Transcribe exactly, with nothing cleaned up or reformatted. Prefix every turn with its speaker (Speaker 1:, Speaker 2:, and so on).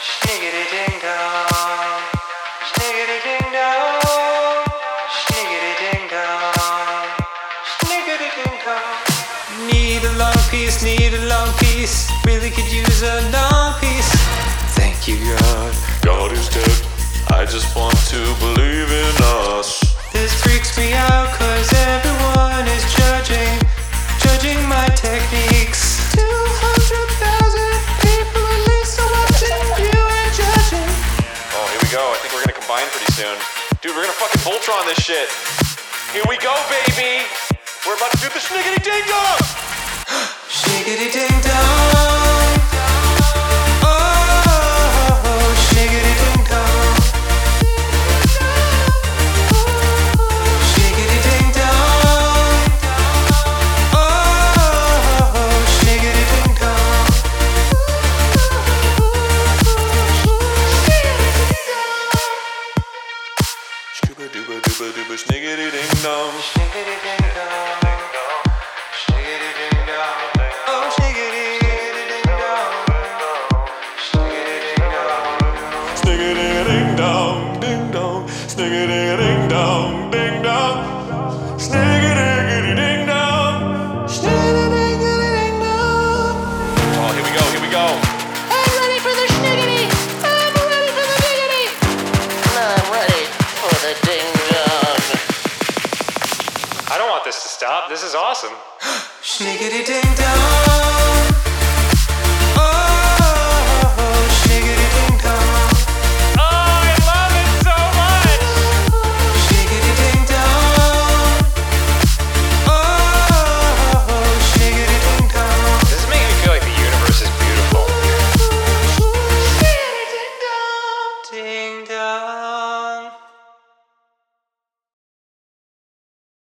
Speaker 1: Sniggity ding dong. Sniggity ding dong. Sniggity ding dong. Sniggity ding dong. Need a long piece, need a long piece. Really could use a long piece. Thank you, God.
Speaker 2: God is dead. I just want to believe in us.
Speaker 1: This freaks me out cause everyone is judging, judging my techniques. Two hundred thousand people at least are watching you and judging.
Speaker 2: Oh, here we go. I think we're gonna combine pretty soon. Dude, we're gonna fucking Voltron this shit. Here we go, baby. We're about to do the sniggity ding dong.
Speaker 1: Sniggity ding dong. Oh, sniggity ding dong. Sniggity ding dong. Oh, sniggity ding dong.
Speaker 2: Scuba dooba dooba dooba sniggity ding dong.
Speaker 1: Sniggity ding dong. Sniggity ding dong. Oh, sniggity ding dong. Sniggity ding dong.
Speaker 2: Sniggity ding dong, ding dong. Sniggity ding dong, ding dong. Sniggity ding dong.
Speaker 1: Sniggity ding dong.
Speaker 2: Oh, here we go, here we go.
Speaker 3: I'm ready for the schniggity. I'm ready for the diggity. I'm ready for the ding dong.
Speaker 4: I don't want this to stop. This is awesome.
Speaker 1: Sniggity ding dong.